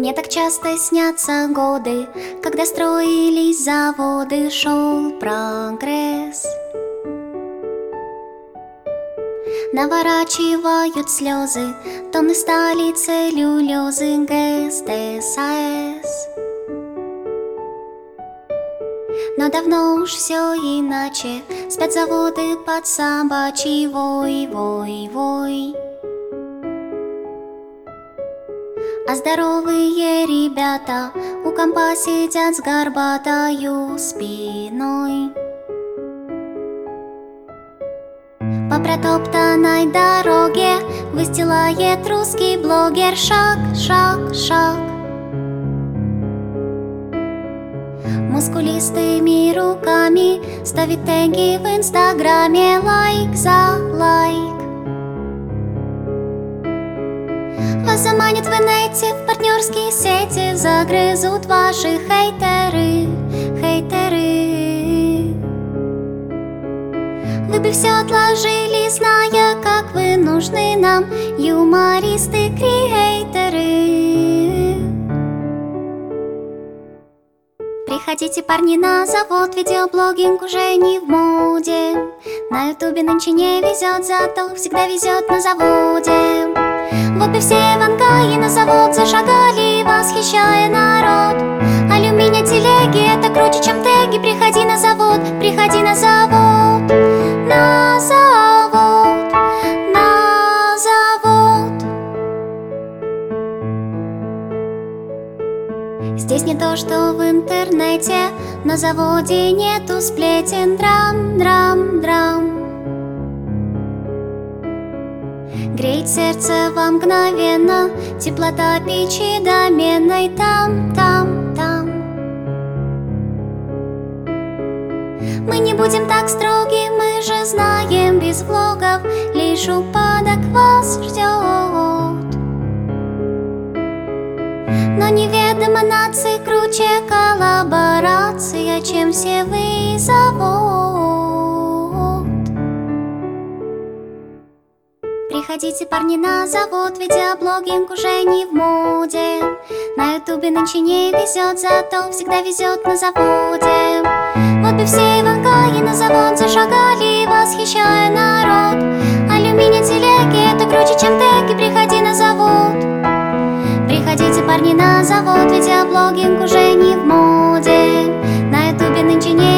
Мне так часто снятся годы, когда строились заводы, шел прогресс. Наворачивают слезы тонны стали целлюлезы ГСТСАС. Но давно уж все иначе, спят заводы под собачий вой, вой, вой. А здоровые ребята у компа сидят с горбатою спиной. По протоптанной дороге выстилает русский блогер шаг, шаг, шаг. Мускулистыми руками ставит теги в инстаграме лайк за лайк. Вас заманят в инете, в партнерские сети, загрызут ваши хейтеры, хейтеры. Вы бы все отложили, зная, как вы нужны нам, юмористы, креаторы. Приходите, парни, на завод, видеоблогинг уже не в моде. На ютубе нынче не везет, зато всегда везет на заводе. Вот бы все в Ангаи на завод зашагали, восхищая народ. Алюминий телеги — это круче, чем теги. Приходи на завод, приходи на завод. На завод, на завод. Здесь не то, что в интернете, на заводе нету сплетен. Драм, драм, драм. Греет сердце вам мгновенно теплота печи доменной. Там, там, там. Мы не будем так строги, мы же знаем, без влогов лишь упадок вас ждет. Но неведомо нации круче коллаборация, чем все вы завод. Приходите, парни, на завод, видеоблогинг уже не в моде. На ютубе нынче не везет, зато всегда везет на заводе. Вот бы все в Ангаи на завод зашагали, восхищая народ. Алюминий телеги — это круче, чем теги. Приходи на завод. Приходите, парни, на завод, видеоблогинг уже не в моде. На ютубе нынче не